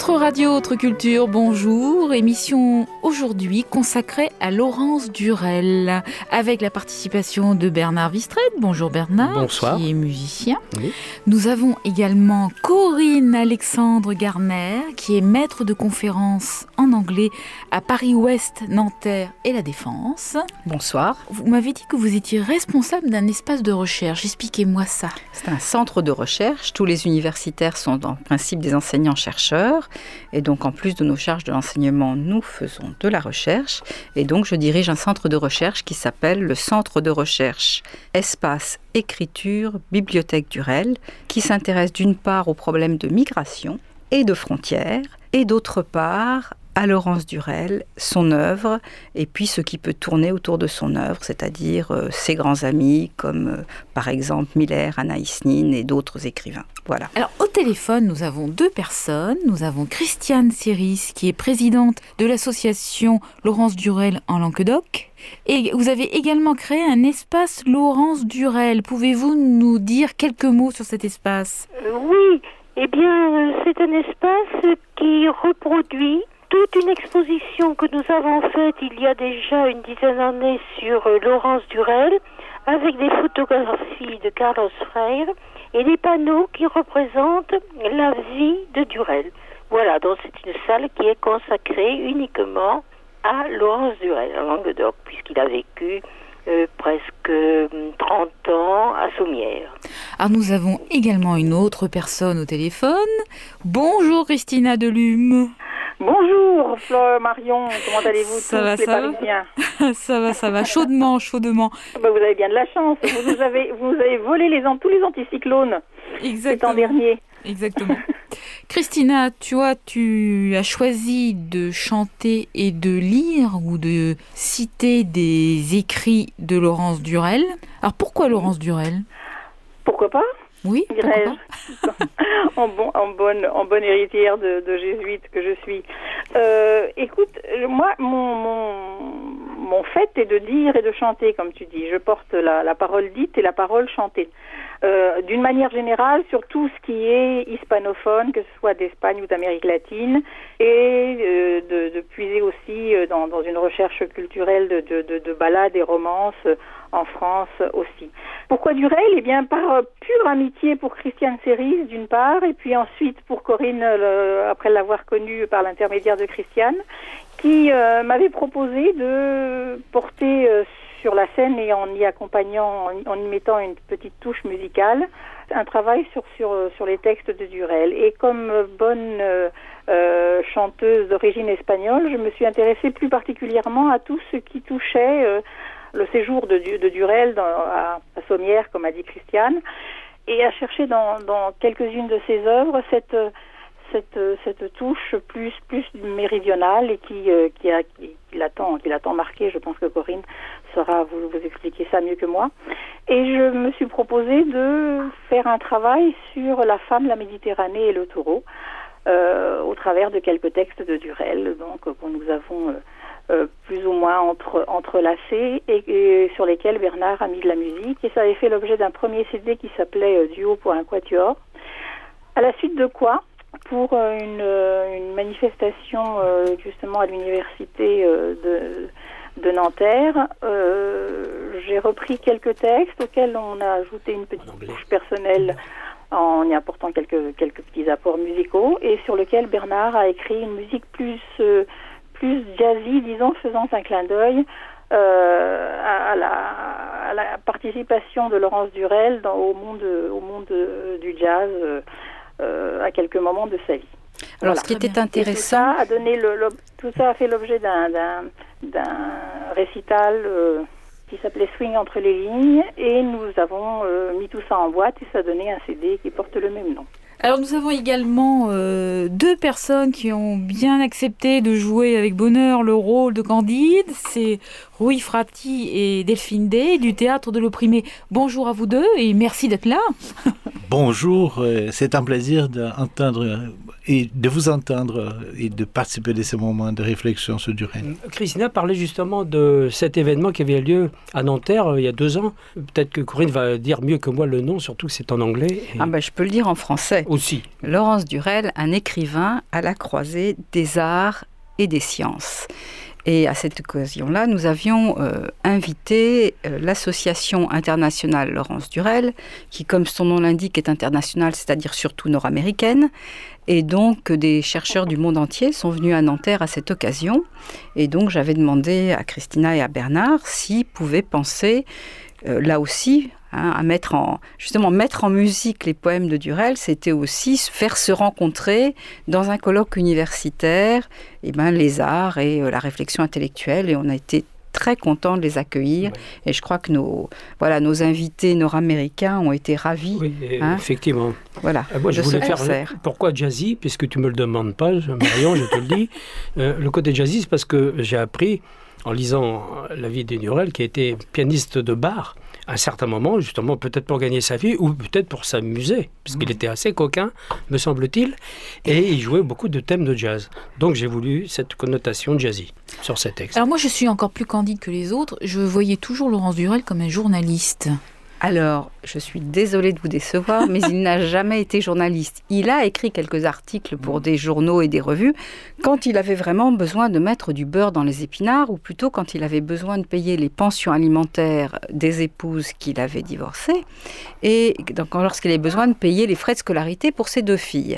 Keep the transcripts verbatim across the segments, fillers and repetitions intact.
Autre radio, autre culture, bonjour. Émission aujourd'hui consacrée à Laurence Durel, avec la participation de Bernard Wistreit. Bonjour Bernard. Bonsoir. Qui est musicien. Oui. Nous avons également Corinne Alexandre Garner, qui est maître de conférences en anglais à Paris-Ouest, Nanterre et La Défense. Bonsoir. Vous m'avez dit que vous étiez responsable d'un espace de recherche. Expliquez-moi ça. C'est un centre de recherche. Tous les universitaires sont en principe des enseignants-chercheurs. Et donc, en plus de nos charges de l'enseignement, nous faisons de la recherche. Et donc, je dirige un centre de recherche qui s'appelle le Centre de recherche Espace Écriture Bibliothèque Durel, qui s'intéresse d'une part aux problèmes de migration et de frontières, et d'autre part à Laurence Durel, son œuvre, et puis ce qui peut tourner autour de son œuvre, c'est-à-dire euh, ses grands amis, comme euh, par exemple Miller, Anaïs Nin et d'autres écrivains. Voilà. Alors, au téléphone, nous avons deux personnes. Nous avons Christiane Siris, qui est présidente de l'association Laurence Durel en Languedoc. Et vous avez également créé un espace Laurence Durel. Pouvez-vous nous dire quelques mots sur cet espace ? euh, Oui, eh bien, c'est un espace qui reproduit toute une exposition que nous avons faite il y a déjà une dizaine d'années sur euh, Laurence Durel, avec des photographies de Carlos Freire et des panneaux qui représentent la vie de Durel. Voilà, donc c'est une salle qui est consacrée uniquement à Laurence Durel, en Languedoc, puisqu'il a vécu euh, presque trente ans à Sommières. Alors nous avons également une autre personne au téléphone. Bonjour Christina Delume. Bonjour Fleur, Marion, comment allez-vous ça tous va, les ça Parisiens? va Ça va, ça va, chaudement, chaudement. Ben, vous avez bien de la chance, vous nous avez, vous nous avez volé les, tous les anticyclones cet an dernier. Exactement. Christina, tu vois, tu as choisi de chanter et de lire ou de citer des écrits de Laurence Durel. Alors pourquoi Laurence Durel ? Pourquoi pas ? Oui, dirais-je, en, bon, en, bonne, en bonne héritière de, de jésuite que je suis. Euh, écoute, moi, mon, mon, mon fait est de dire et de chanter, comme tu dis. Je porte la, la parole dite et la parole chantée. Euh, d'une manière générale, sur tout ce qui est hispanophone, que ce soit d'Espagne ou d'Amérique latine, et euh, de, de puiser aussi dans, dans une recherche culturelle de, de, de, de ballades et romances en France aussi. Pourquoi Durel ? Eh bien, par pure amitié pour Christiane Siris, d'une part, et puis ensuite pour Corinne, le, après l'avoir connue par l'intermédiaire de Christiane, qui euh, m'avait proposé de porter euh, sur la scène et en y accompagnant, en, en y mettant une petite touche musicale, un travail sur, sur, sur les textes de Durel. Et comme bonne euh, euh, chanteuse d'origine espagnole, je me suis intéressée plus particulièrement à tout ce qui touchait euh, le séjour de, de Durel dans, à, à Sommières, comme a dit Christiane, et à chercher dans, dans quelques-unes de ses œuvres cette, cette, cette touche plus, plus méridionale et qui, euh, qui, a, qui, qui, l'a tant, qui l'a tant marqué. Je pense que Corinne saura vous, vous expliquer ça mieux que moi. Et je me suis proposé de faire un travail sur la femme, la Méditerranée et le taureau, euh, au travers de quelques textes de Durel, donc que nous avons euh, Euh, plus ou moins entre, entrelacés et, et sur lesquels Bernard a mis de la musique. Et ça avait fait l'objet d'un premier C D qui s'appelait euh, Duo pour un quatuor. À la suite de quoi, pour euh, une, euh, une manifestation euh, justement à l'université euh, de, de Nanterre, euh, j'ai repris quelques textes auxquels on a ajouté une petite touche personnelle en y apportant quelques, quelques petits apports musicaux et sur lequel Bernard a écrit une musique plus... Euh, plus jazzy, disons, faisant un clin d'œil euh, à, à, la, à la participation de Laurence Durel dans, au monde, au monde du jazz euh, à quelques moments de sa vie. Alors, voilà. Ce qui était intéressant... Tout ça, a donné le, le, tout ça a fait l'objet d'un, d'un, d'un récital euh, qui s'appelait Swing entre les lignes et nous avons euh, mis tout ça en boîte et ça a donné un C D qui porte le même nom. Alors nous avons également euh, deux personnes qui ont bien accepté de jouer avec bonheur le rôle de Candide. C'est Rui Fratti et Delphine Day du Théâtre de l'Opprimé. Bonjour à vous deux et merci d'être là. bonjour, c'est un plaisir d'entendre et de vous entendre et de participer à ces moments de réflexion sur Durel. Christina parlait justement de cet événement qui avait lieu à Nanterre il y a deux ans. Peut-être que Corinne va dire mieux que moi le nom, surtout que c'est en anglais. Et... Ah ben, je peux le dire en français. Aussi. Laurence Durel, un écrivain à la croisée des arts et des sciences. Et à cette occasion-là, nous avions euh, invité euh, l'association internationale Laurence Durel, qui, comme son nom l'indique, est internationale, c'est-à-dire surtout nord-américaine. Et donc, des chercheurs du monde entier sont venus à Nanterre à cette occasion. Et donc, j'avais demandé à Christina et à Bernard s'ils pouvaient penser, euh, là aussi, Hein, à mettre en, justement, mettre en musique les poèmes de Durel, c'était aussi faire se rencontrer dans un colloque universitaire eh ben, les arts et euh, la réflexion intellectuelle. Et on a été très contents de les accueillir. Oui. Et je crois que nos, voilà, nos invités nord-américains ont été ravis. Oui, hein. Effectivement. Voilà, euh, moi, je voulais faire le, pourquoi jazzy, puisque tu ne me le demandes pas, Marion, je te le dis. Euh, le côté jazzy, c'est parce que j'ai appris, en lisant la vie de Durel, qui était pianiste de bar, à un certain moment, justement, peut-être pour gagner sa vie, ou peut-être pour s'amuser, puisqu'il mmh. était assez coquin, me semble-t-il, et il jouait beaucoup de thèmes de jazz. Donc j'ai voulu cette connotation jazzy sur ces textes. Alors moi, je suis encore plus candide que les autres. Je voyais toujours Laurence Durel comme un journaliste. Alors, je suis désolée de vous décevoir, mais il n'a jamais été journaliste. Il a écrit quelques articles pour des journaux et des revues quand il avait vraiment besoin de mettre du beurre dans les épinards, ou plutôt quand il avait besoin de payer les pensions alimentaires des épouses qu'il avait divorcées, et donc lorsqu'il avait besoin de payer les frais de scolarité pour ses deux filles.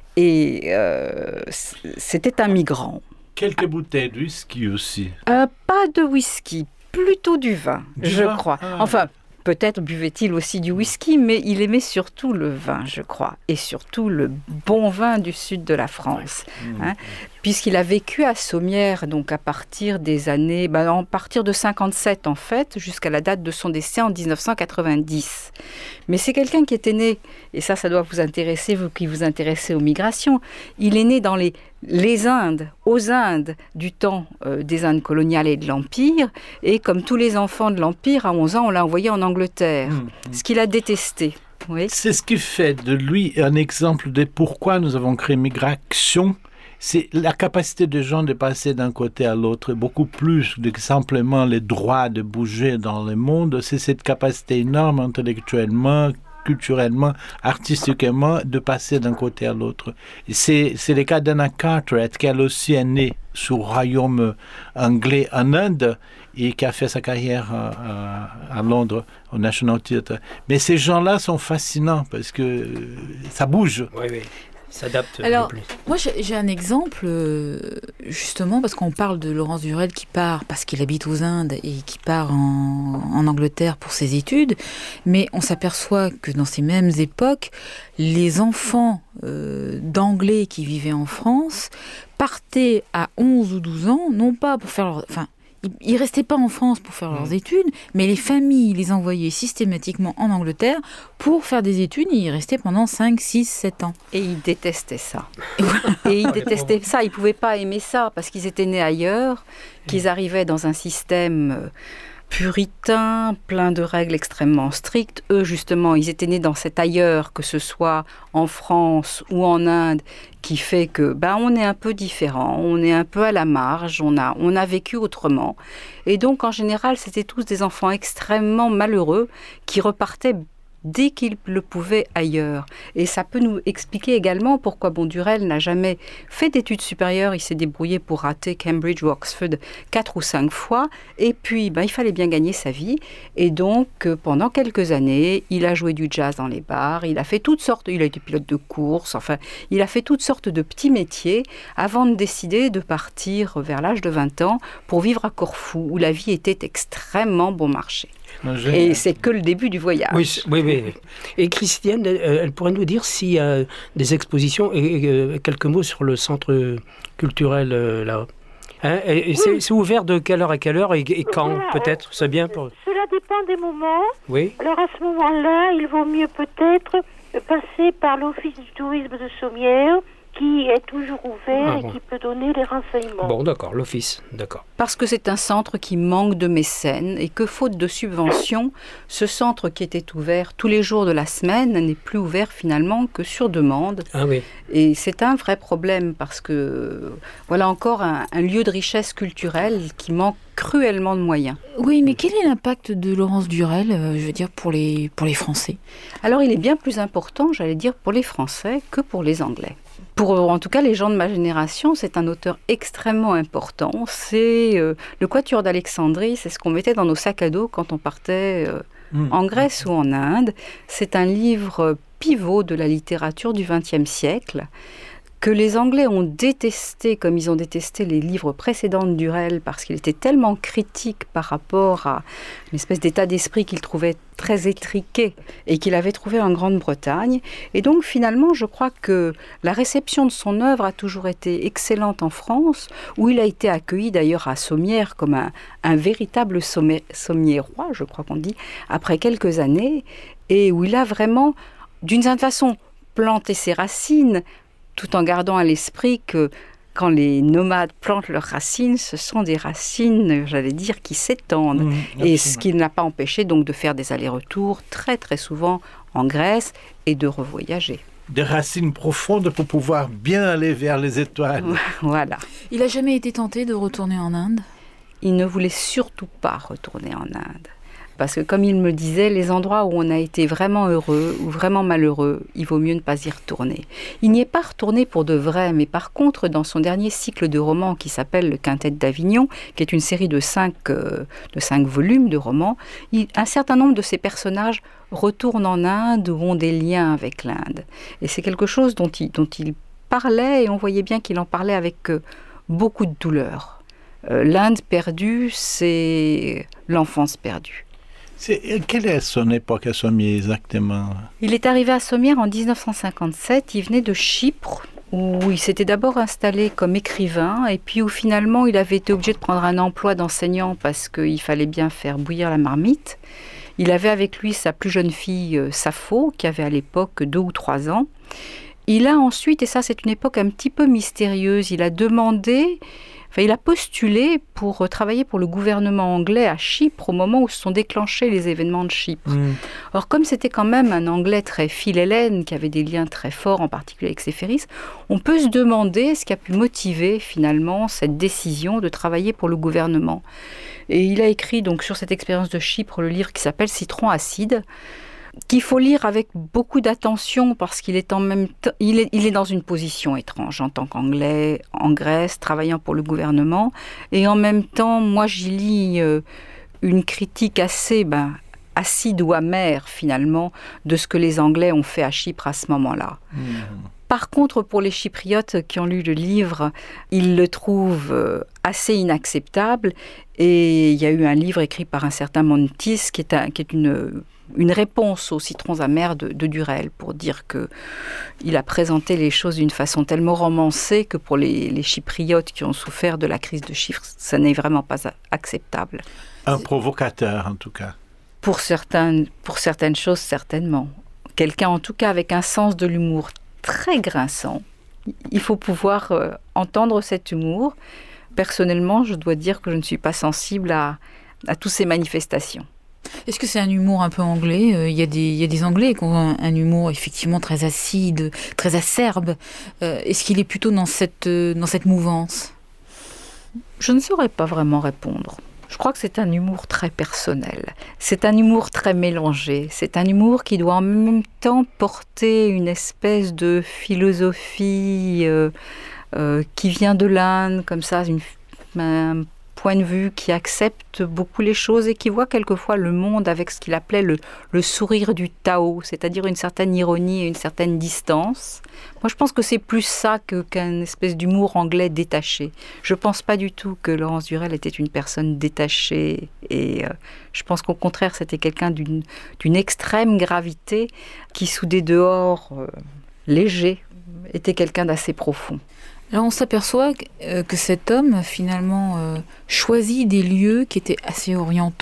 Et euh, c'était un migrant. Quelques bouteilles de whisky aussi. Euh, pas de whisky, plutôt du vin, du je vin crois. Ah. Enfin... Peut-être buvait-il aussi du whisky, mais il aimait surtout le vin, je crois, et surtout le bon vin du sud de la France, hein, puisqu'il a vécu à Sommières, donc à partir des années, ben, à partir de cinquante-sept en fait, jusqu'à la date de son décès en dix-neuf cent quatre-vingt-dix. Mais c'est quelqu'un qui était né, et ça, ça doit vous intéresser, vous qui vous intéressez aux migrations, il est né dans les les Indes, aux Indes, du temps euh, des Indes coloniales et de l'Empire. Et comme tous les enfants de l'Empire, à onze ans, on l'a envoyé en Angleterre, mmh. ce qu'il a détesté. Oui. C'est ce qui fait de lui un exemple de pourquoi nous avons créé Migration. C'est la capacité des gens de passer d'un côté à l'autre, beaucoup plus que simplement les droits de bouger dans le monde. C'est cette capacité énorme intellectuellement, culturellement, artistiquement, de passer d'un côté à l'autre. C'est, c'est le cas d'Anna Cartwright, qui elle aussi est née sous le royaume anglais en Inde et qui a fait sa carrière à, à, à Londres, au National Theatre. Mais ces gens-là sont fascinants parce que ça bouge. Oui, oui. S'adapte. Alors, moi j'ai un exemple, justement, parce qu'on parle de Laurence Durel qui part, parce qu'il habite aux Indes, et qui part en, en Angleterre pour ses études, mais on s'aperçoit que dans ces mêmes époques, les enfants euh, d'anglais qui vivaient en France partaient à onze ou douze ans, non pas pour faire leur... Enfin, ils ne restaient pas en France pour faire leurs mmh. études, mais les familles les envoyaient systématiquement en Angleterre pour faire des études, et ils restaient pendant cinq, six, sept ans. Et ils détestaient ça. Et ils détestaient ça, ils ne pouvaient pas aimer ça, parce qu'ils étaient nés ailleurs, qu'ils arrivaient dans un système puritain, plein de règles extrêmement strictes. Eux, justement, ils étaient nés dans cet ailleurs, que ce soit en France ou en Inde, qui fait que ben, on est un peu différent, on est un peu à la marge, on a, on a vécu autrement. Et donc, en général, c'était tous des enfants extrêmement malheureux qui repartaient dès qu'il le pouvait ailleurs. Et ça peut nous expliquer également pourquoi Durel n'a jamais fait d'études supérieures. Il s'est débrouillé pour rater Cambridge ou Oxford quatre ou cinq fois. Et puis, ben, il fallait bien gagner sa vie. Et donc, pendant quelques années, il a joué du jazz dans les bars. Il a fait toutes sortes... Il a été pilote de course. Enfin, il a fait toutes sortes de petits métiers avant de décider de partir vers l'âge de vingt ans pour vivre à Corfou, où la vie était extrêmement bon marché. Et c'est que le début du voyage. Oui, oui, oui. Et Christiane, elle pourrait nous dire s'il y a des expositions et quelques mots sur le centre culturel là. Hein, et c'est, oui. c'est ouvert de quelle heure à quelle heure et, et quand voilà, peut-être c'est bien pour... Cela dépend des moments. Oui. Alors à ce moment-là, il vaut mieux peut-être passer par l'Office du tourisme de Sommières, qui est toujours ouvert Ah et bon. qui peut donner les renseignements. Bon, d'accord, l'office, d'accord. Parce que c'est un centre qui manque de mécènes et que faute de subventions, ce centre qui était ouvert tous les jours de la semaine n'est plus ouvert finalement que sur demande. Ah oui. Et c'est un vrai problème parce que voilà encore un, un lieu de richesse culturelle qui manque cruellement de moyens. Oui, mais quel est l'impact de Laurence Durel, euh, je veux dire, pour les, pour les Français? Alors il est bien plus important, j'allais dire, pour les Français que pour les Anglais. Pour en tout cas les gens de ma génération, c'est un auteur extrêmement important. C'est euh, le Quatuor d'Alexandrie, c'est ce qu'on mettait dans nos sacs à dos quand on partait euh, Mmh. en Grèce ou en Inde. C'est un livre pivot de la littérature du vingtième siècle que les Anglais ont détesté comme ils ont détesté les livres précédents de Durel parce qu'il était tellement critique par rapport à une espèce d'état d'esprit qu'il trouvait très étriqué et qu'il avait trouvé en Grande-Bretagne. Et donc finalement, je crois que la réception de son œuvre a toujours été excellente en France, où il a été accueilli d'ailleurs à Sommières comme un, un véritable sommé- sommiérois, je crois qu'on dit, après quelques années, et où il a vraiment, d'une certaine façon, planté ses racines, tout en gardant à l'esprit que quand les nomades plantent leurs racines, ce sont des racines, j'allais dire, qui s'étendent. Mmh, Et ce qui ne l'a pas empêché donc de faire des allers-retours très très souvent en Grèce et de revoyager. Des racines profondes pour pouvoir bien aller vers les étoiles. Voilà. Il n'a jamais été tenté de retourner en Inde? Il ne voulait surtout pas retourner en Inde. Parce que comme il me disait, les endroits où on a été vraiment heureux ou vraiment malheureux, il vaut mieux ne pas y retourner. Il n'y est pas retourné pour de vrai, mais par contre, dans son dernier cycle de romans qui s'appelle Le Quintet d'Avignon, qui est une série de cinq, euh, de cinq volumes de romans, il, un certain nombre de ces personnages retournent en Inde ou ont des liens avec l'Inde. Et c'est quelque chose dont il, dont il parlait, et on voyait bien qu'il en parlait avec euh, beaucoup de douleur. Euh, L'Inde perdue, c'est l'enfance perdue. C'est, quelle est son époque à Sommières exactement? Il est arrivé à Sommières en dix-neuf cent cinquante-sept, il venait de Chypre, où il s'était d'abord installé comme écrivain, et puis où finalement il avait été obligé de prendre un emploi d'enseignant parce qu'il fallait bien faire bouillir la marmite. Il avait avec lui sa plus jeune fille Sappho, qui avait à l'époque deux ou trois ans. Il a ensuite, et ça c'est une époque un petit peu mystérieuse, il a demandé... Enfin, il a postulé pour travailler pour le gouvernement anglais à Chypre au moment où se sont déclenchés les événements de Chypre. Mmh. Or, comme c'était quand même un anglais très philhellène, qui avait des liens très forts, en particulier avec Séphéris, on peut se demander ce qui a pu motiver finalement cette décision de travailler pour le gouvernement. Et il a écrit donc sur cette expérience de Chypre le livre qui s'appelle Citron acide, qu'il faut lire avec beaucoup d'attention parce qu'il est en même temps, il est, il est dans une position étrange en tant qu'anglais en Grèce, travaillant pour le gouvernement, et en même temps, moi j'y lis euh, une critique assez ben, acide ou amère finalement de ce que les Anglais ont fait à Chypre à ce moment-là. Mmh. Par contre, pour les Chypriotes qui ont lu le livre, ils le trouvent assez inacceptable. Et il y a eu un livre écrit par un certain Montis qui est, un, qui est une, une réponse aux citrons amers de, de Durel pour dire qu'il a présenté les choses d'une façon tellement romancée que pour les, les Chypriotes qui ont souffert de la crise de Chypre, ça n'est vraiment pas acceptable. Un provocateur en tout cas. Pour, certains, pour certaines choses, certainement. Quelqu'un en tout cas avec un sens de l'humour très grinçant. Il faut pouvoir euh, entendre cet humour. Personnellement, je dois dire que je ne suis pas sensible à, à toutes ces manifestations. Est-ce que c'est un humour un peu anglais ? Il y a des, il y a des Anglais qui ont un, un humour effectivement très acide, très acerbe. Euh, est-ce qu'il est plutôt dans cette, dans cette mouvance ? Je ne saurais pas vraiment répondre. Je crois que c'est un humour très personnel. C'est un humour très mélangé. C'est un humour qui doit en même temps porter une espèce de philosophie euh, euh, qui vient de l'Inde, comme ça, une, un point de vue qui accepte beaucoup les choses et qui voit quelquefois le monde avec ce qu'il appelait le, le sourire du Tao, c'est-à-dire une certaine ironie et une certaine distance. Moi, je pense que c'est plus ça que, qu'un espèce d'humour anglais détaché. Je ne pense pas du tout que Laurence Durel était une personne détachée. Et euh, je pense qu'au contraire, c'était quelqu'un d'une, d'une extrême gravité qui, sous des dehors euh, légers, était quelqu'un d'assez profond. Alors on s'aperçoit que cet homme finalement euh, choisit des lieux qui étaient assez orientaux.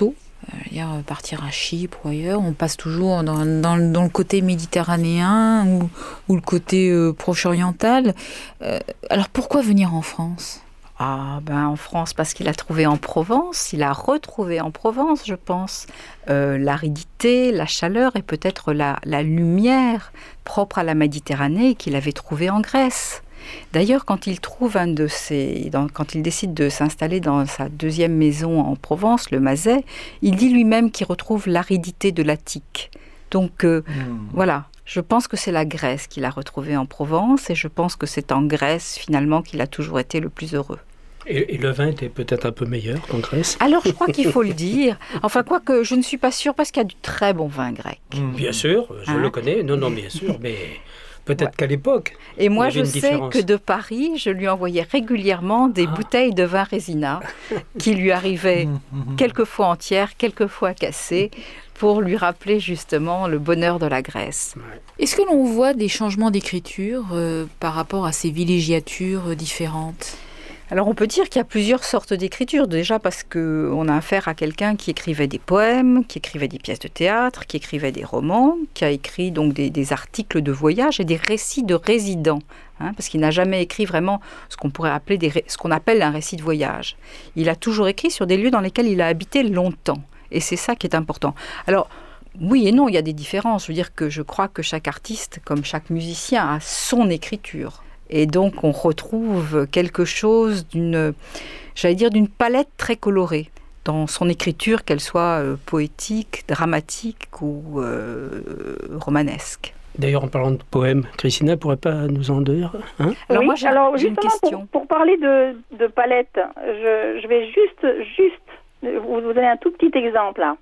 dire, partir à Chypre ou ailleurs, on passe toujours dans, dans, dans le côté méditerranéen ou, ou le côté euh, proche-oriental. Euh, alors pourquoi venir en France ? Ah ben en France, parce qu'il a trouvé en Provence, il a retrouvé en Provence, je pense, euh, l'aridité, la chaleur et peut-être la, la lumière propre à la Méditerranée qu'il avait trouvée en Grèce. D'ailleurs, quand il trouve un de ses, dans, quand il décide de s'installer dans sa deuxième maison en Provence, le Mazet, il dit lui-même qu'il retrouve l'aridité de l'Attique. Donc euh, mmh. voilà. Je pense que c'est la Grèce qu'il a retrouvée en Provence et je pense que c'est en Grèce finalement qu'il a toujours été le plus heureux. Et, et le vin était peut-être un peu meilleur qu'en Grèce ? Alors je crois qu'il faut le dire. Enfin quoique je ne suis pas sûre parce qu'il y a du très bon vin grec. Mmh. Bien sûr, je hein? le connais. Non, non, bien sûr, mais peut-être ouais. qu'à l'époque. Et moi je sais différence. que de Paris, je lui envoyais régulièrement des ah. bouteilles de vin Résina qui lui arrivaient quelquefois entières, quelquefois cassées, pour lui rappeler justement le bonheur de la Grèce. Est-ce que l'on voit des changements d'écriture euh, par rapport à ces villégiatures euh, différentes ? Alors on peut dire qu'il y a plusieurs sortes d'écriture, déjà parce qu'on a affaire à quelqu'un qui écrivait des poèmes, qui écrivait des pièces de théâtre, qui écrivait des romans, qui a écrit donc des, des articles de voyage et des récits de résidents, hein, parce qu'il n'a jamais écrit vraiment ce qu'on pourrait appeler des, ce qu'on appelle un récit de voyage. Il a toujours écrit sur des lieux dans lesquels il a habité longtemps. Et c'est ça qui est important. Alors, oui et non, il y a des différences. Je veux dire que je crois que chaque artiste, comme chaque musicien, a son écriture. Et donc, on retrouve quelque chose d'une, j'allais dire, d'une palette très colorée dans son écriture, qu'elle soit euh, poétique, dramatique ou euh, romanesque. D'ailleurs, en parlant de poèmes, Christina ne pourrait pas nous en dire hein ? Alors oui, moi, j'ai, alors, j'ai une question. Pour, pour parler de, de palette, je, je vais juste... juste Vous, vous donnez un tout petit exemple là.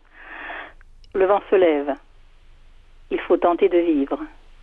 Le vent se lève. Il faut tenter de vivre.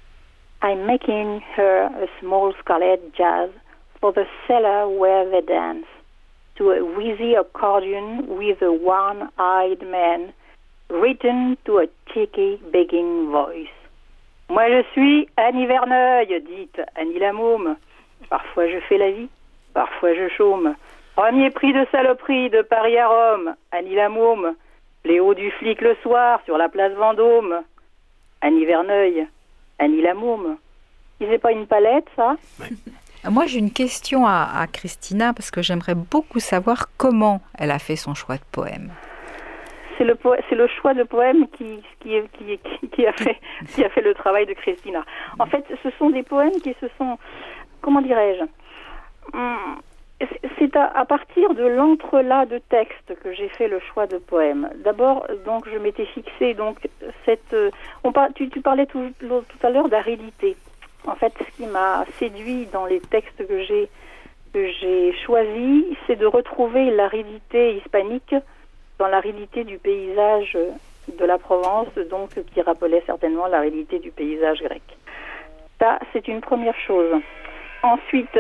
I'm making her a small scarlet jazz for the cellar where they dance, to a wheezy accordion with a one-eyed man, written to a cheeky begging voice. Moi je suis Annie Verneuil, dite Annie la môme. Parfois je fais la vie, parfois je chôme. Premier prix de saloperie de Paris à Rome, Annie la môme. Léo du flic le soir sur la place Vendôme, Annie Verneuil, Annie la môme. C'est pas une palette, ça ? Ouais. Moi, j'ai une question à, à Christina, parce que j'aimerais beaucoup savoir comment elle a fait son choix de poème. C'est le, po- c'est le choix de poème qui, qui, qui, qui, qui, a fait, qui a fait le travail de Christina. En fait, ce sont des poèmes qui se sont... Comment dirais-je ? hum, C'est à, à partir de l'entrelac de textes que j'ai fait le choix de poèmes. D'abord, donc, je m'étais fixé donc cette. On par, tu, tu parlais tout, tout à l'heure d'aridité. En fait, ce qui m'a séduit dans les textes que j'ai que j'ai choisis, c'est de retrouver l'aridité hispanique dans l'aridité du paysage de la Provence, donc qui rappelait certainement l'aridité du paysage grec. Ça, c'est une première chose. Ensuite,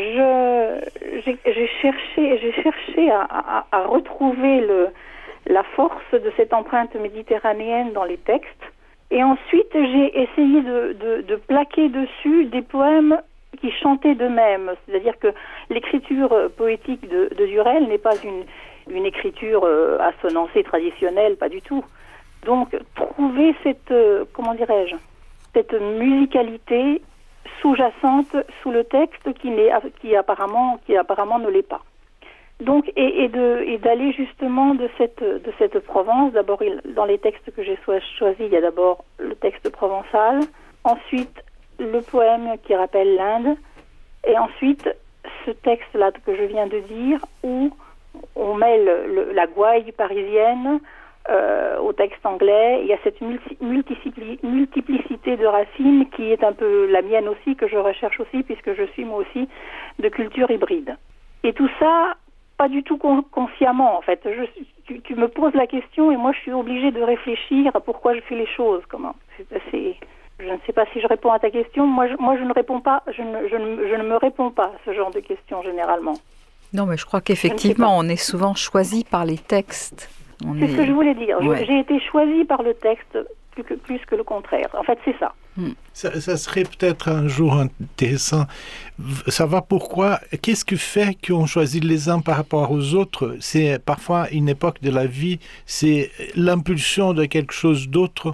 je, j'ai, j'ai cherché, j'ai cherché à, à, à retrouver le, la force de cette empreinte méditerranéenne dans les textes. Et ensuite, j'ai essayé de, de, de plaquer dessus des poèmes qui chantaient d'eux-mêmes. C'est-à-dire que l'écriture poétique de, de Durel n'est pas une, une écriture assonancée traditionnelle, pas du tout. Donc, trouver cette, comment dirais-je, cette musicalité sous-jacente sous le texte qui, n'est, qui, apparemment, qui apparemment ne l'est pas. Donc, et, et, de, et d'aller justement de cette, de cette Provence, d'abord dans les textes que j'ai choisis, il y a d'abord le texte provençal, ensuite le poème qui rappelle l'Inde, et ensuite ce texte-là que je viens de dire, où on mêle le, la gouaille parisienne euh, au texte anglais. Il y a cette multi, multipli, multiplicité de racines qui est un peu la mienne aussi, que je recherche aussi, puisque je suis moi aussi de culture hybride. Et tout ça, pas du tout con- consciemment en fait. Je, tu, tu me poses la question et moi je suis obligée de réfléchir à pourquoi je fais les choses. Comment c'est, c'est, je ne sais pas si je réponds à ta question. Moi je, moi, je ne réponds pas. Je ne, je, ne, je ne me réponds pas à ce genre de questions généralement. Non, mais je crois qu'effectivement, on est souvent choisi par les textes. On c'est est... ce que je voulais dire. Ouais. Je, j'ai été choisie par le texte plus que, plus que le contraire. En fait, c'est ça. Ça, ça serait peut-être un jour intéressant. Savoir pourquoi, qu'est-ce qui fait qu'on choisit les uns par rapport aux autres? C'est parfois une époque de la vie, c'est l'impulsion de quelque chose d'autre,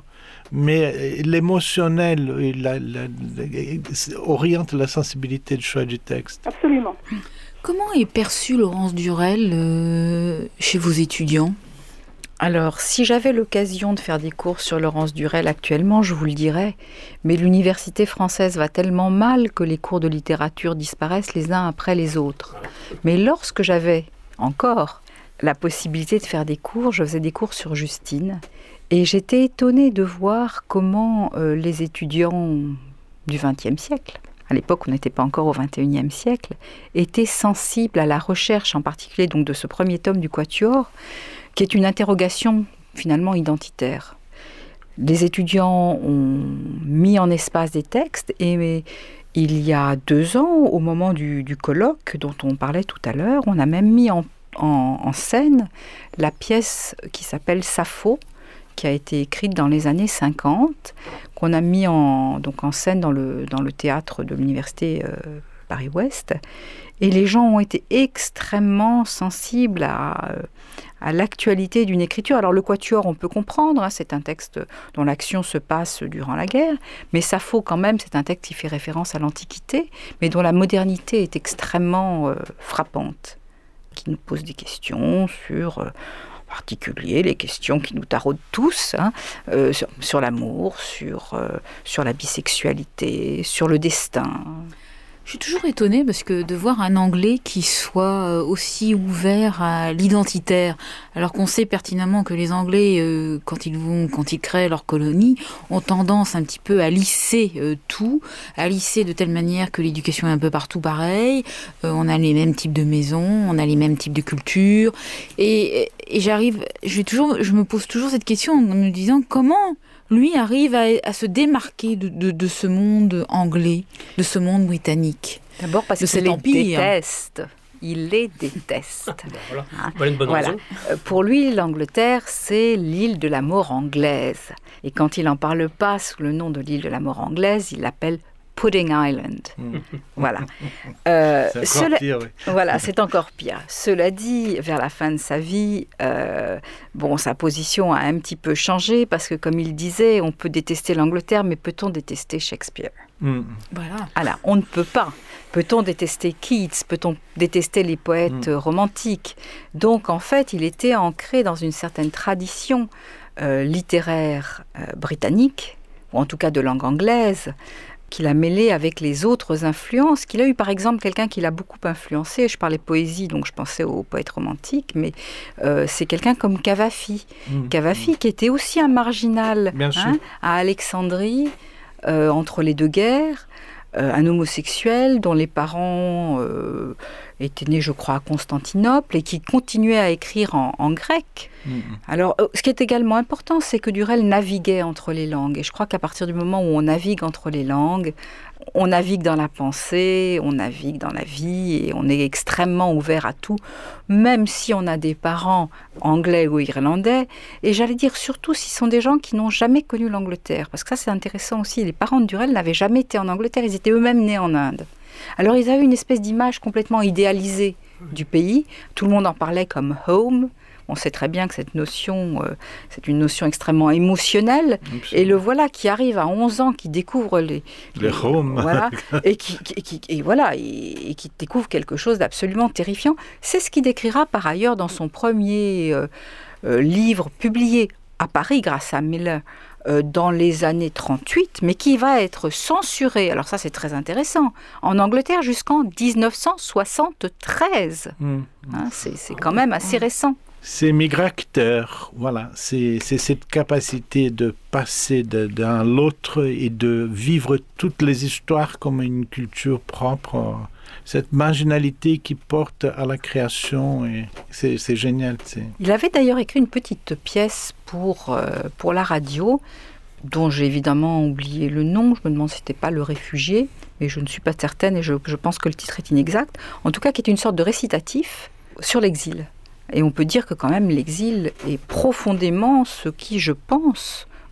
mais l'émotionnel la, la, la, oriente la sensibilité du choix du texte. Absolument. Comment est perçue Laurence Durel euh, chez vos étudiants ? Alors, si j'avais l'occasion de faire des cours sur Laurence Durel actuellement, je vous le dirais, mais l'université française va tellement mal que les cours de littérature disparaissent les uns après les autres. Mais lorsque j'avais encore la possibilité de faire des cours, je faisais des cours sur Justine, et j'étais étonnée de voir comment euh, les étudiants du vingtième siècle, à l'époque on n'était pas encore au vingt et unième siècle, étaient sensibles à la recherche, en particulier donc de ce premier tome du Quatuor, qui est une interrogation finalement identitaire. Les étudiants ont mis en espace des textes et il y a deux ans, au moment du, du colloque dont on parlait tout à l'heure, on a même mis en, en, en scène la pièce qui s'appelle Sappho, qui a été écrite dans les années cinquante, qu'on a mis en, donc en scène dans le, dans le théâtre de l'université euh, Paris-Ouest. Et les gens ont été extrêmement sensibles à, à l'actualité d'une écriture. Alors le Quatuor, on peut comprendre, hein, c'est un texte dont l'action se passe durant la guerre, mais Sappho quand même, c'est un texte qui fait référence à l'Antiquité, mais dont la modernité est extrêmement euh, frappante, qui nous pose des questions sur... Euh, en particulier les questions qui nous taraudent tous, hein, euh, sur, sur l'amour, sur, euh, sur la bisexualité, sur le destin. Je suis toujours étonnée parce que de voir un Anglais qui soit aussi ouvert à l'identitaire, alors qu'on sait pertinemment que les Anglais, euh, quand ils vont, quand ils créent leur colonie, ont tendance un petit peu à lisser euh, tout, à lisser de telle manière que l'éducation est un peu partout pareille. Euh, on a les mêmes types de maisons, on a les mêmes types de cultures, et, et j'arrive, je vais toujours, je me pose toujours cette question en me disant comment lui arrive à, à se démarquer de, de, de ce monde anglais, de ce monde britannique. D'abord parce qu'il les déteste. Il les déteste. Ben voilà. Hein? Voilà une bonne voilà. raison. Pour lui, l'Angleterre, c'est l'île de la mort anglaise. Et quand il n'en parle pas sous le nom de l'île de la mort anglaise, il l'appelle Pudding Island. Mmh. Voilà. Euh, c'est encore cela, pire, oui. Voilà, c'est encore pire. Cela dit, vers la fin de sa vie, euh, bon, sa position a un petit peu changé parce que, comme il disait, on peut détester l'Angleterre, mais peut-on détester Shakespeare ? Mmh. Voilà. Alors, on ne peut pas. Peut-on détester Keats ? Peut-on détester les poètes mmh. romantiques ? Donc, en fait, il était ancré dans une certaine tradition euh, littéraire euh, britannique, ou en tout cas de langue anglaise, qu'il a mêlé avec les autres influences, qu'il a eu par exemple quelqu'un qui l'a beaucoup influencé, je parlais poésie, donc je pensais aux poètes romantiques, mais euh, c'est quelqu'un comme Cavafy, mmh. Cavafy qui était aussi un marginal hein, à Alexandrie, euh, entre les deux guerres, euh, un homosexuel dont les parents euh, étaient nés, je crois, à Constantinople et qui continuait à écrire en, en grec. Mmh. Alors, ce qui est également important, c'est que Durel naviguait entre les langues. Et je crois qu'à partir du moment où on navigue entre les langues, on navigue dans la pensée, on navigue dans la vie et on est extrêmement ouvert à tout, même si on a des parents anglais ou irlandais. Et j'allais dire surtout s'ils sont des gens qui n'ont jamais connu l'Angleterre. Parce que ça, c'est intéressant aussi. Les parents de Durel n'avaient jamais été en Angleterre, ils étaient eux-mêmes nés en Inde. Alors, ils avaient une espèce d'image complètement idéalisée du pays. Tout le monde en parlait comme « home ». On sait très bien que cette notion, euh, c'est une notion extrêmement émotionnelle. Absolument. Et le voilà qui arrive à onze ans, qui découvre les... Les Roms. Voilà, et qui, qui, qui, et voilà, et, et qui découvre quelque chose d'absolument terrifiant. C'est ce qu'il décrira par ailleurs dans son premier euh, euh, livre publié à Paris grâce à Miller, euh, dans les années trente-huit, mais qui va être censuré, alors ça c'est très intéressant, en Angleterre jusqu'en dix-neuf cent soixante-treize. Mmh. Hein, c'est, c'est quand même assez récent. C'est migrateur, voilà, c'est, c'est cette capacité de passer de, d'un à l'autre et de vivre toutes les histoires comme une culture propre, cette marginalité qui porte à la création, et c'est, c'est génial. C'est... Il avait d'ailleurs écrit une petite pièce pour, euh, pour la radio, dont j'ai évidemment oublié le nom, je me demande si c'était pas Le Réfugié, mais je ne suis pas certaine et je, je pense que le titre est inexact, en tout cas qui est une sorte de récitatif sur l'exil. Et on peut dire que quand même l'exil est profondément ce qui, je pense,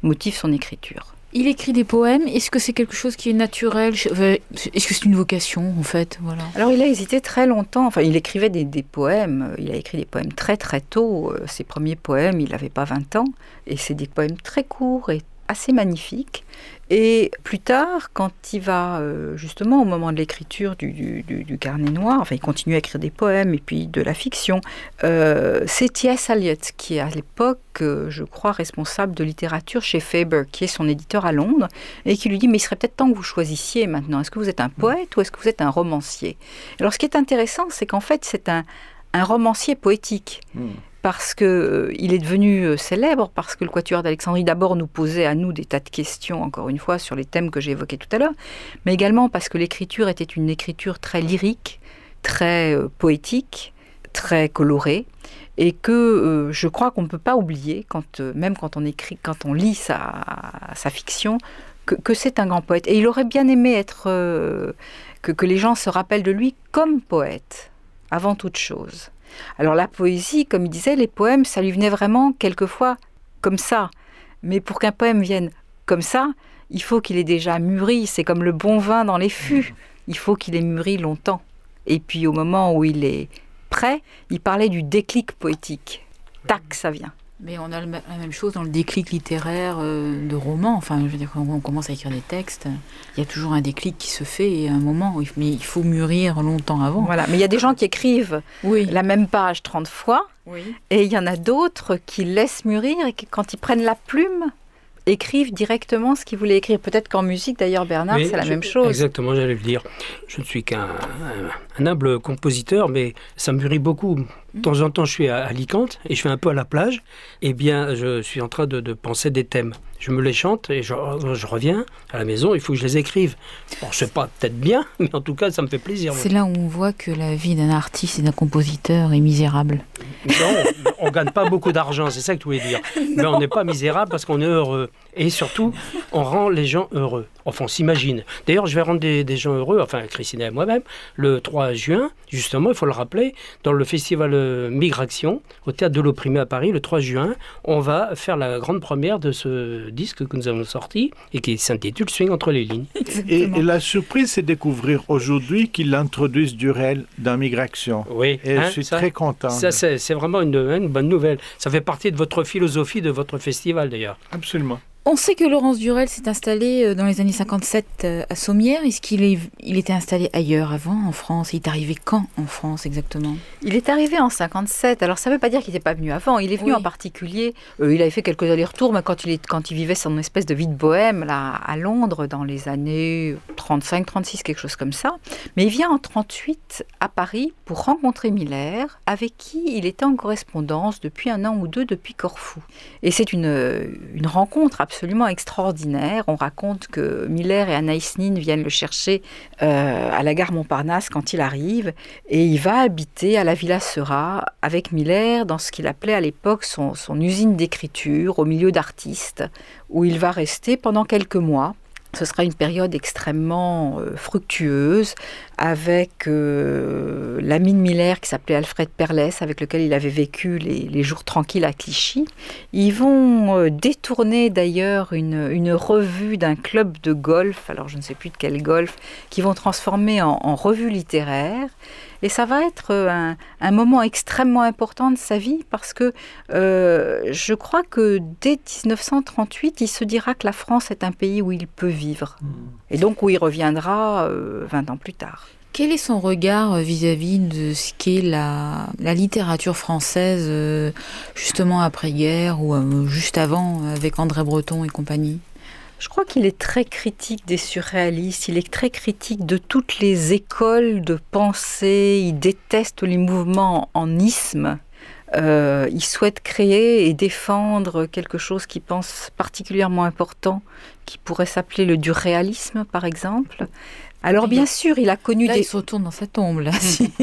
motive son écriture. Il écrit des poèmes. Est-ce que c'est quelque chose qui est naturel ? Est-ce que c'est une vocation, en fait ? Voilà. Alors, il a hésité très longtemps. Enfin, il écrivait des, des poèmes. Il a écrit des poèmes très, très tôt. Ses premiers poèmes, il n'avait pas vingt ans. Et c'est des poèmes très courts et assez magnifiques. Et plus tard, quand il va, euh, justement, au moment de l'écriture du, du, du, du Carnet noir, enfin, il continue à écrire des poèmes et puis de la fiction, euh, c'est T S Eliot qui est à l'époque, euh, je crois, responsable de littérature chez Faber, qui est son éditeur à Londres, et qui lui dit « Mais il serait peut-être temps que vous choisissiez maintenant. Est-ce que vous êtes un poète ou est-ce que vous êtes un romancier ?» Alors, ce qui est intéressant, c'est qu'en fait, c'est un, un romancier poétique. Mmh. Parce qu'il euh, est devenu euh, célèbre, parce que le Quatuor d'Alexandrie d'abord nous posait à nous des tas de questions, encore une fois, sur les thèmes que j'ai évoqués tout à l'heure, mais également parce que l'écriture était une écriture très lyrique, très euh, poétique, très colorée, et que euh, je crois qu'on ne peut pas oublier, quand, euh, même quand on écrit, quand on lit sa, sa fiction, que, que c'est un grand poète. Et il aurait bien aimé être, euh, que, que les gens se rappellent de lui comme poète, avant toute chose. Alors la poésie, comme il disait, les poèmes, ça lui venait vraiment quelquefois comme ça. Mais pour qu'un poème vienne comme ça, il faut qu'il ait déjà mûri. C'est comme le bon vin dans les fûts. Il faut qu'il ait mûri longtemps. Et puis au moment où il est prêt, il parlait du déclic poétique. Tac, ça vient. Mais on a la même chose dans le déclic littéraire euh, de roman. Enfin, je veux dire, quand on commence à écrire des textes, il y a toujours un déclic qui se fait et un moment où il, mais il faut mûrir longtemps avant. Voilà. Mais il y a des gens qui écrivent oui. la même page trente fois, oui. et il y en a d'autres qui laissent mûrir et qui, quand ils prennent la plume, écrivent directement ce qu'ils voulaient écrire. Peut-être qu'en musique, d'ailleurs, Bernard, mais c'est la je, même chose. Exactement, j'allais le dire. Je ne suis qu'un un, un humble compositeur, mais ça mûrit beaucoup. De temps en temps, je suis à Alicante et je fais un peu à la plage. Eh bien, je suis en train de, de penser des thèmes. Je me les chante et je, je reviens à la maison, il faut que je les écrive. Bon, je ne sais pas, peut-être bien, mais en tout cas, ça me fait plaisir. C'est là où on voit que la vie d'un artiste et d'un compositeur est misérable. Non, on ne gagne pas beaucoup d'argent, c'est ça que tu voulais dire. Mais on n'est pas misérable parce qu'on est heureux. Et surtout, on rend les gens heureux. Enfin, on s'imagine. D'ailleurs, je vais rendre des, des gens heureux, enfin, Christina et moi-même, le trois juin, justement, il faut le rappeler, dans le festival Migration, au Théâtre de l'Opprimé à Paris, le trois juin, on va faire la grande première de ce disque que nous avons sorti et qui s'intitule Swing entre les lignes. Et, et la surprise, c'est de découvrir aujourd'hui qu'il introduise du réel dans Migration. Oui. Et hein, je suis ça, très content. Ça, c'est, c'est vraiment une, une bonne nouvelle. Ça fait partie de votre philosophie, de votre festival d'ailleurs. Absolument. On sait que Laurence Durel s'est installé dans les années cinquante-sept à Sommières. Est-ce qu'il est, il était installé ailleurs avant, en France ? Il est arrivé quand en France exactement ? Il est arrivé en cinquante-sept. Alors ça ne veut pas dire qu'il n'était pas venu avant. Il est venu oui. en particulier. Euh, il avait fait quelques allers-retours, mais quand il, est, quand il vivait son espèce de vie de bohème là, à Londres dans les années trente-cinq trente-six, quelque chose comme ça. Mais il vient en trente-huit à Paris pour rencontrer Miller, avec qui il était en correspondance depuis un an ou deux, depuis Corfou. Et c'est une, une rencontre absolument extraordinaire. On raconte que Miller et Anaïs Nin viennent le chercher euh, à la gare Montparnasse quand il arrive et il va habiter à la Villa Seurat avec Miller dans ce qu'il appelait à l'époque son, son usine d'écriture au milieu d'artistes où il va rester pendant quelques mois. Ce sera une période extrêmement euh, fructueuse avec euh, l'ami de Miller qui s'appelait Alfred Perlès, avec lequel il avait vécu les, les jours tranquilles à Clichy. Ils vont euh, détourner d'ailleurs une, une revue d'un club de golf, alors je ne sais plus de quel golf, qu'ils vont transformer en, en revue littéraire. Et ça va être un, un moment extrêmement important de sa vie parce que euh, je crois que dès dix-neuf cent trente-huit, il se dira que la France est un pays où il peut vivre. Mmh. Et donc où il reviendra euh, vingt ans plus tard. Quel est son regard vis-à-vis de ce qu'est la, la littérature française, euh, justement après-guerre ou euh, juste avant, avec André Breton et compagnie ? Je crois qu'il est très critique des surréalistes, il est très critique de toutes les écoles de pensée, il déteste les mouvements en isme. Euh, il souhaite créer et défendre quelque chose qu'il pense particulièrement important, qui pourrait s'appeler le durréalisme par exemple. Alors bien sûr, il a connu là, des... il se retourne dans sa tombe, là.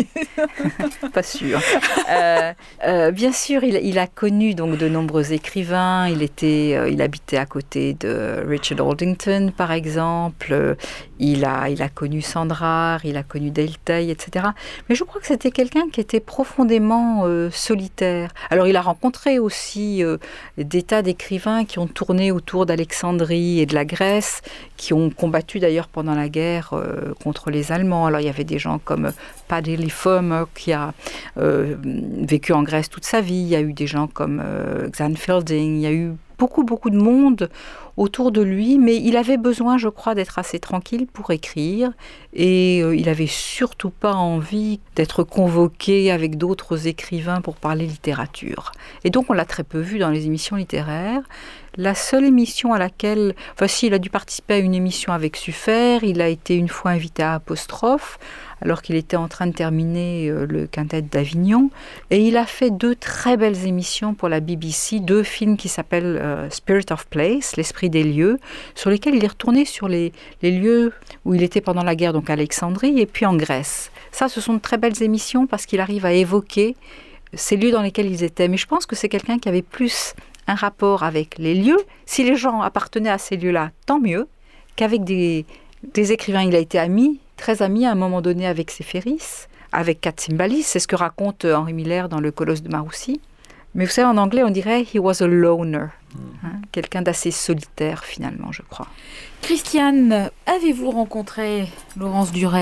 Pas sûr. Euh, euh, bien sûr, il, il a connu donc de nombreux écrivains. Il était, euh, il habitait à côté de Richard Aldington, par exemple. Il a, il a connu Sandrard, il a connu Delteil, et cetera. Mais je crois que c'était quelqu'un qui était profondément euh, solitaire. Alors, il a rencontré aussi euh, des tas d'écrivains qui ont tourné autour d'Alexandrie et de la Grèce, qui ont combattu d'ailleurs pendant la guerre euh, contre les Allemands. Alors il y avait des gens comme Paddy Liefheimer qui a euh, vécu en Grèce toute sa vie. Il y a eu des gens comme euh, Xan Fielding. Il y a eu beaucoup, beaucoup de monde autour de lui, mais il avait besoin, je crois, d'être assez tranquille pour écrire et euh, il n'avait surtout pas envie d'être convoqué avec d'autres écrivains pour parler littérature. Et donc on l'a très peu vu dans les émissions littéraires. La seule émission à laquelle... Enfin si, il a dû participer à une émission avec Sufer, il a été une fois invité à Apostrophe, alors qu'il était en train de terminer euh, le quintet d'Avignon. Et il a fait deux très belles émissions pour la B B C, deux films qui s'appellent euh, Spirit of Place, l'esprit des lieux, sur lesquels il est retourné sur les, les lieux où il était pendant la guerre, donc à Alexandrie, et puis en Grèce. Ça, ce sont de très belles émissions parce qu'il arrive à évoquer ces lieux dans lesquels ils étaient. Mais je pense que c'est quelqu'un qui avait plus un rapport avec les lieux. Si les gens appartenaient à ces lieux-là, tant mieux, qu'avec des, des écrivains. Il a été ami, très ami à un moment donné avec Séphéris, avec Katsimbalis, c'est ce que raconte Henri Miller dans Le Colosse de Maroussi. Mais vous savez, en anglais, on dirait « he was a loner mmh. », hein, quelqu'un d'assez solitaire finalement, je crois. Christiane, avez-vous rencontré Laurence Durel ?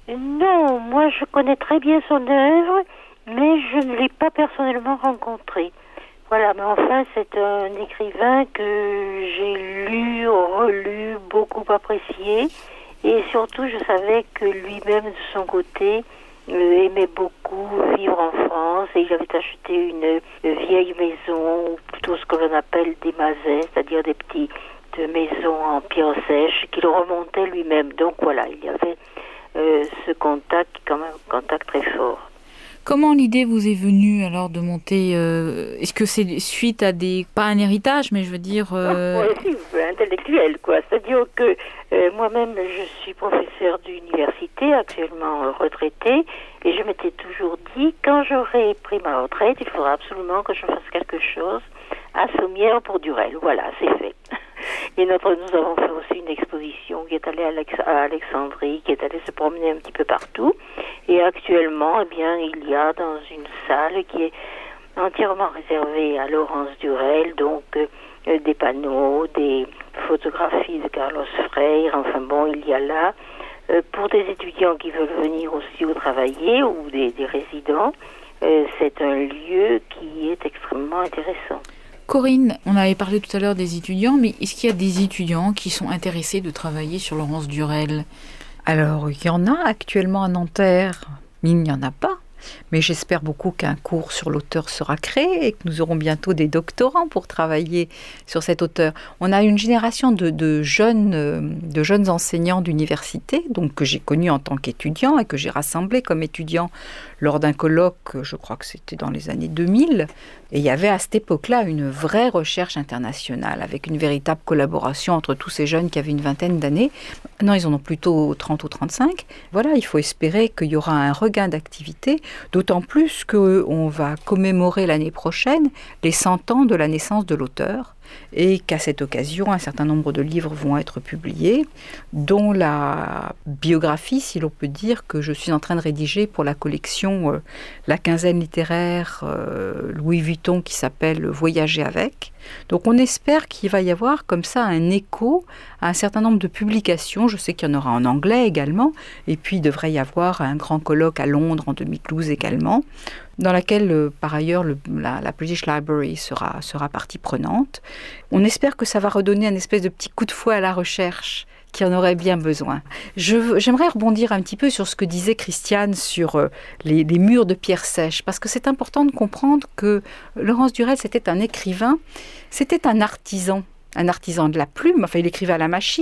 Non, moi je connais très bien son œuvre, mais je ne l'ai pas personnellement rencontré. Voilà, mais enfin, c'est un écrivain que j'ai lu, relu, beaucoup apprécié. Et surtout, je savais que lui-même, de son côté, euh, aimait beaucoup vivre en France. Et il avait acheté une, une vieille maison, ou plutôt ce que l'on appelle des mazets, c'est-à-dire des petites maisons en pierre sèche, qu'il remontait lui-même. Donc voilà, il y avait euh, ce contact, quand même, un contact très fort. Comment l'idée vous est venue alors de monter euh, est-ce que c'est suite à des... pas un héritage, mais je veux dire... Euh... Oui, intellectuel, quoi. C'est-à-dire que euh, moi-même, je suis professeure d'université, actuellement retraitée, et je m'étais toujours dit, quand j'aurai pris ma retraite, il faudra absolument que je fasse quelque chose à Sommières pour Durel. Voilà, c'est fait. Et notre, nous avons fait aussi une exposition qui est allée à, Alex, à Alexandrie, qui est allée se promener un petit peu partout. Et actuellement, eh bien, il y a dans une salle qui est entièrement réservée à Laurence Durel, donc euh, des panneaux, des photographies de Carlos Freire, enfin bon, il y a là, euh, pour des étudiants qui veulent venir aussi au travailler ou des, des résidents, euh, c'est un lieu qui est extrêmement intéressant. Corinne, on avait parlé tout à l'heure des étudiants, mais est-ce qu'il y a des étudiants qui sont intéressés de travailler sur Laurence Durel ? Alors, il y en a actuellement à Nanterre, mais il n'y en a pas. Mais j'espère beaucoup qu'un cours sur l'auteur sera créé et que nous aurons bientôt des doctorants pour travailler sur cet auteur. On a une génération de, de, jeunes, de jeunes enseignants d'université, donc que j'ai connus en tant qu'étudiants et que j'ai rassemblés comme étudiants lors d'un colloque, je crois que c'était dans les années deux mille. Et il y avait à cette époque-là une vraie recherche internationale, avec une véritable collaboration entre tous ces jeunes qui avaient une vingtaine d'années. Maintenant, ils en ont plutôt trente ou trente-cinq. Voilà, il faut espérer qu'il y aura un regain d'activité, d'autant plus qu'on va commémorer l'année prochaine les cent ans de la naissance de l'auteur, et qu'à cette occasion, un certain nombre de livres vont être publiés, dont la biographie, si l'on peut dire, que je suis en train de rédiger pour la collection euh, La quinzaine littéraire euh, Louis Vuitton, qui s'appelle Voyager avec. Donc on espère qu'il va y avoir comme ça un écho à un certain nombre de publications. Je sais qu'il y en aura en anglais également, et puis il devrait y avoir un grand colloque à Londres en deux mille douze également, dans laquelle, euh, par ailleurs, le, la, la British Library sera, sera partie prenante. On espère que ça va redonner un espèce de petit coup de fouet à la recherche qui en aurait bien besoin. Je, j'aimerais rebondir un petit peu sur ce que disait Christiane sur euh, les, les murs de pierre sèche, parce que c'est important de comprendre que Laurence Durel, c'était un écrivain, c'était un artisan, un artisan de la plume, enfin il écrivait à la machine,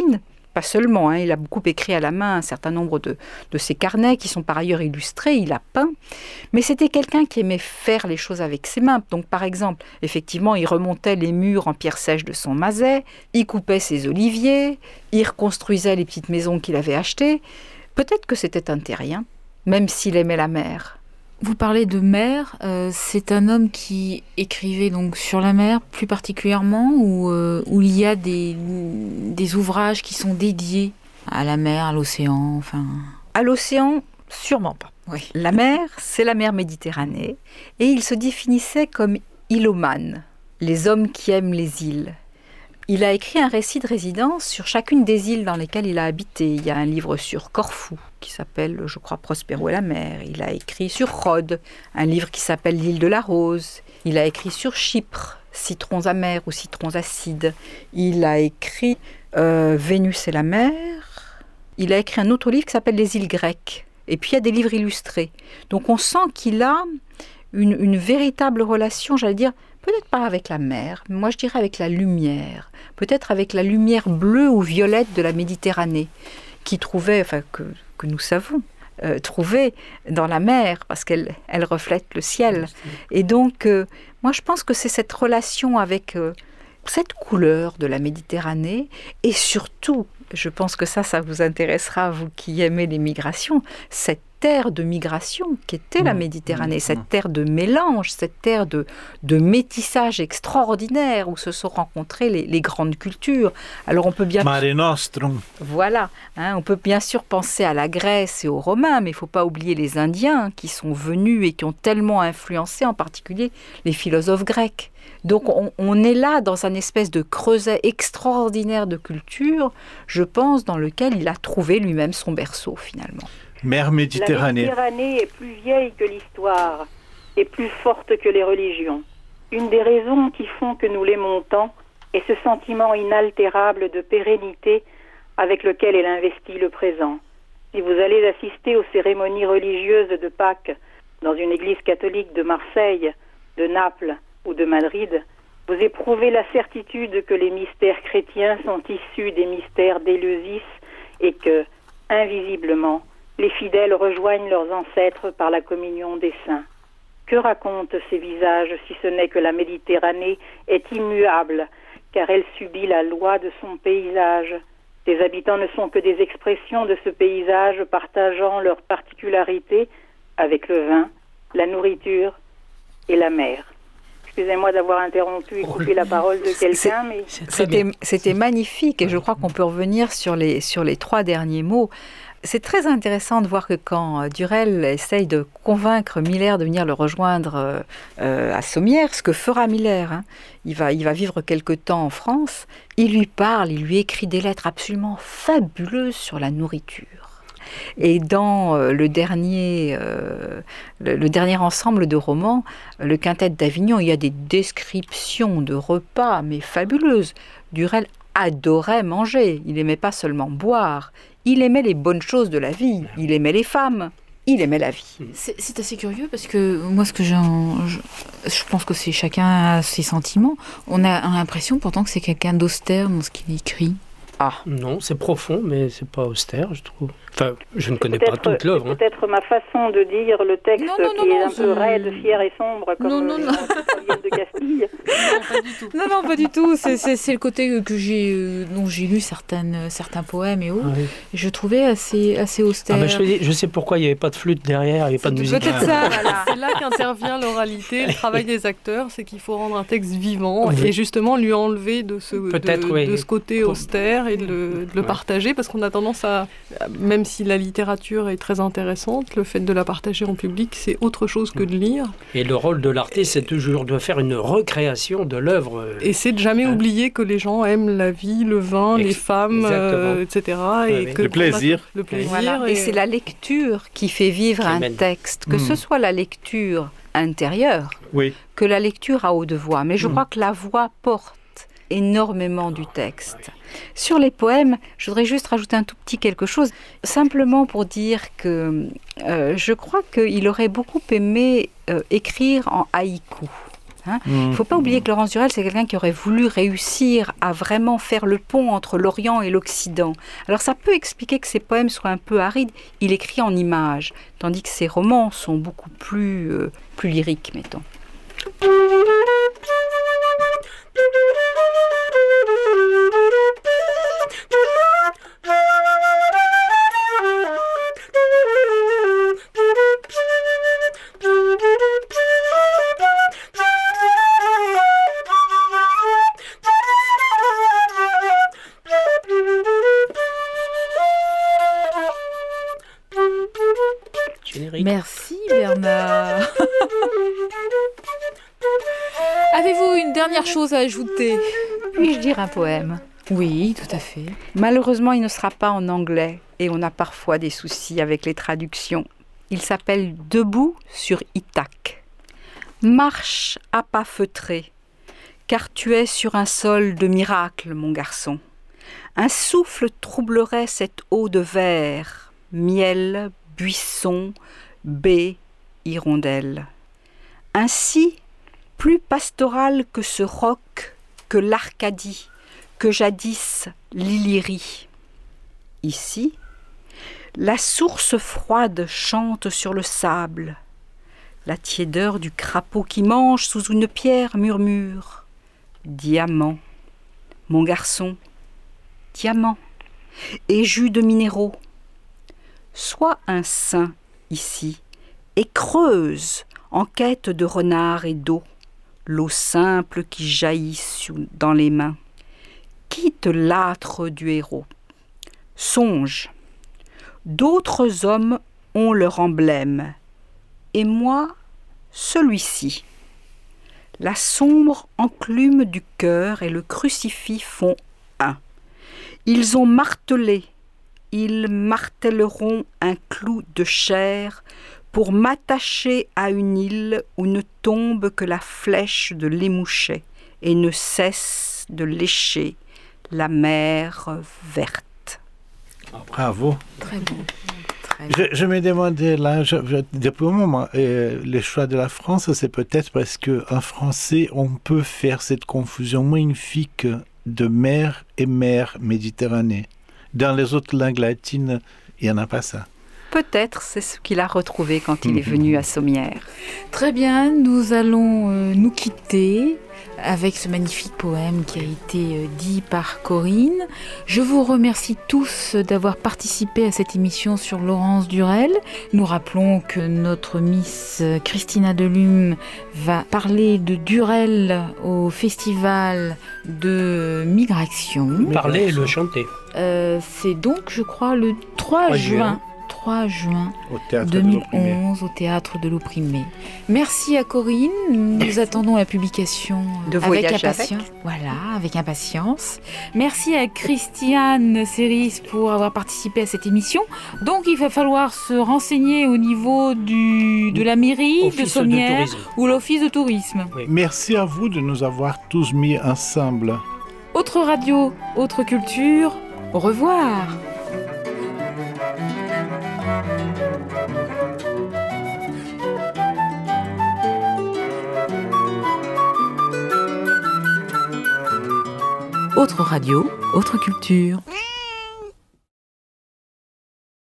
pas seulement, hein, il a beaucoup écrit à la main un certain nombre de, de ses carnets qui sont par ailleurs illustrés, il a peint, mais c'était quelqu'un qui aimait faire les choses avec ses mains. Donc par exemple, effectivement, il remontait les murs en pierre sèche de son Mazet, il coupait ses oliviers, il reconstruisait les petites maisons qu'il avait achetées. Peut-être que c'était un terrien, même s'il aimait la mer. Vous parlez de mer, euh, c'est un homme qui écrivait donc sur la mer plus particulièrement, ou euh, où il y a des, des ouvrages qui sont dédiés à la mer, à l'océan, enfin... À l'océan, sûrement pas. Oui. La mer, c'est la mer Méditerranée, et il se définissait comme îlomane, les hommes qui aiment les îles. Il a écrit un récit de résidence sur chacune des îles dans lesquelles il a habité. Il y a un livre sur Corfou, qui s'appelle, je crois, Prospero et la mer. Il a écrit sur Rhodes, un livre qui s'appelle L'île de la Rose. Il a écrit sur Chypre, Citrons amers ou Citrons acides. Il a écrit euh, Vénus et la mer. Il a écrit un autre livre qui s'appelle Les îles grecques. Et puis il y a des livres illustrés. Donc on sent qu'il a une, une véritable relation, j'allais dire, peut-être pas avec la mer, mais moi je dirais avec la lumière, peut-être avec la lumière bleue ou violette de la Méditerranée, qui trouvait, enfin que, que nous savons, euh, trouver dans la mer, parce qu'elle elle reflète le ciel. Et donc, euh, moi je pense que c'est cette relation avec euh, cette couleur de la Méditerranée, et surtout, je pense que ça, ça vous intéressera, vous qui aimez les migrations, cette terre de migration qu'était la Méditerranée, mmh, cette terre de mélange, cette terre de, de métissage extraordinaire où se sont rencontrées les, les grandes cultures. Alors on peut bien... Mare Nostrum. Voilà, hein, on peut bien sûr penser à la Grèce et aux Romains, mais il ne faut pas oublier les Indiens qui sont venus et qui ont tellement influencé, en particulier les philosophes grecs. Donc on, on est là dans un espèce de creuset extraordinaire de culture, je pense, dans lequel il a trouvé lui-même son berceau finalement. Mer Méditerranée. La Méditerranée est plus vieille que l'histoire et plus forte que les religions. Une des raisons qui font que nous l'aimons tant est ce sentiment inaltérable de pérennité avec lequel elle investit le présent. Si vous allez assister aux cérémonies religieuses de Pâques dans une église catholique de Marseille, de Naples ou de Madrid, vous éprouvez la certitude que les mystères chrétiens sont issus des mystères d'Éleusis et que, invisiblement, les fidèles rejoignent leurs ancêtres par la communion des saints. Que racontent ces visages si ce n'est que la Méditerranée est immuable, car elle subit la loi de son paysage. Ses habitants ne sont que des expressions de ce paysage partageant leurs particularités avec le vin, la nourriture et la mer. Excusez-moi d'avoir interrompu et coupé la parole de quelqu'un, mais... C'était, c'était magnifique et je crois qu'on peut revenir sur les, sur les trois derniers mots. C'est très intéressant de voir que quand Durel essaye de convaincre Miller de venir le rejoindre euh, à Sommières, ce que fera Miller, hein, il va, il va vivre quelque temps en France, il lui parle, il lui écrit des lettres absolument fabuleuses sur la nourriture. Et dans euh, le, dernier, euh, le, le dernier ensemble de romans, le Quintet d'Avignon, il y a des descriptions de repas, mais fabuleuses. Durel adorait manger, il n'aimait pas seulement boire, il aimait les bonnes choses de la vie, il aimait les femmes, il aimait la vie. C'est, c'est assez curieux parce que moi, ce que j'en, je, je pense que c'est chacun a ses sentiments. On a l'impression pourtant que c'est quelqu'un d'austère dans ce qu'il écrit. Ah non, c'est profond, mais c'est pas austère, je trouve. Enfin, je ne connais peut-être, pas toute l'œuvre. C'est peut-être hein. ma façon de dire le texte non, non, qui non, est non, un c'est... peu raide, fier et sombre, comme non, non, les non. de Castille. Non, pas du tout. Non, non, pas du tout. C'est, c'est, c'est le côté que j'ai, euh, dont j'ai lu certaines, certains poèmes et autres. Ah, oui. Je trouvais assez, assez austère. Ah, ben, je, je sais pourquoi il n'y avait pas de flûte derrière, il n'y avait pas de musique. Peut-être ça. Voilà. C'est là qu'intervient l'oralité, le travail des acteurs, c'est qu'il faut rendre un texte vivant oui. et justement lui enlever de ce, de, oui. de ce côté austère et de le, de le ouais. partager, parce qu'on a tendance à, même si la littérature est très intéressante, le fait de la partager en public, c'est autre chose que de lire. Et le rôle de l'artiste, c'est toujours de faire une recréation de l'œuvre. Et c'est de jamais hein. oublier que les gens aiment la vie, le vin, Ex- les femmes, euh, et cetera. Ouais, et oui. que le plaisir. Le plaisir. Voilà. Et... et c'est la lecture qui fait vivre qui un mène. texte, que mmh. ce soit la lecture intérieure, oui. que la lecture à haute voix. Mais je mmh. crois que la voix porte énormément du texte. Sur les poèmes, je voudrais juste rajouter un tout petit quelque chose, simplement pour dire que euh, je crois qu'il aurait beaucoup aimé euh, écrire en haïku. Hein. Il ne faut pas oublier que Laurence Durel, c'est quelqu'un qui aurait voulu réussir à vraiment faire le pont entre l'Orient et l'Occident. Alors ça peut expliquer que ses poèmes soient un peu arides. Il écrit en images, tandis que ses romans sont beaucoup plus, euh, plus lyriques, mettons. Merci Bernard. Avez-vous une dernière chose à ajouter? Puis-je dire un poème? Oui, tout à fait. Malheureusement, il ne sera pas en anglais et on a parfois des soucis avec les traductions. Il s'appelle « Debout sur Ithaque ». Marche à pas feutrés, car tu es sur un sol de miracle, mon garçon. Un souffle troublerait cette eau de verre, miel, buisson, baie, hirondelle. Ainsi, plus pastoral que ce roc, que l'Arcadie, que jadis l'Illyrie. Ici, la source froide chante sur le sable. La tiédeur du crapaud qui mange sous une pierre murmure. Diamant, mon garçon, diamant, et jus de minéraux. Sois un saint ici, et creuse en quête de renard et d'eau, l'eau simple qui jaillit sous, dans les mains. Quitte l'âtre du héros. Songe, d'autres hommes ont leur emblème, et moi, celui-ci. La sombre enclume du cœur et le crucifix font un. Ils ont martelé, ils martelleront un clou de chair pour m'attacher à une île où ne tombe que la flèche de l'émouchet et ne cesse de lécher la mer verte. Bravo. Très bon. Je, je me demandais là, je, je, depuis un moment, euh, le choix de la France, c'est peut-être parce qu'en français, on peut faire cette confusion magnifique de mer et mer Méditerranée. Dans les autres langues latines, il n'y en a pas ça. Peut-être c'est ce qu'il a retrouvé quand il est venu à Sommières. Très bien, nous allons euh, nous quitter avec ce magnifique poème qui a été euh, dit par Corinne. Je vous remercie tous d'avoir participé à cette émission sur Laurence Durel. Nous rappelons que notre Miss Christina Delume va parler de Durel au Festival de Migration. Parler et le chanter. Euh, c'est donc, je crois, le trois juin. trois juin au théâtre deux mille onze au Théâtre de l'Opprimé. Merci à Corinne. Nous attendons la publication de avec Voyage impatience. Avec. Voilà, avec impatience. Merci à Christiane Séris pour avoir participé à cette émission. Donc, il va falloir se renseigner au niveau du, de la mairie Office de Sommières de ou l'Office de tourisme. Oui. Merci à vous de nous avoir tous mis ensemble. Autre radio, autre culture. Au revoir. Autre radio, autre culture.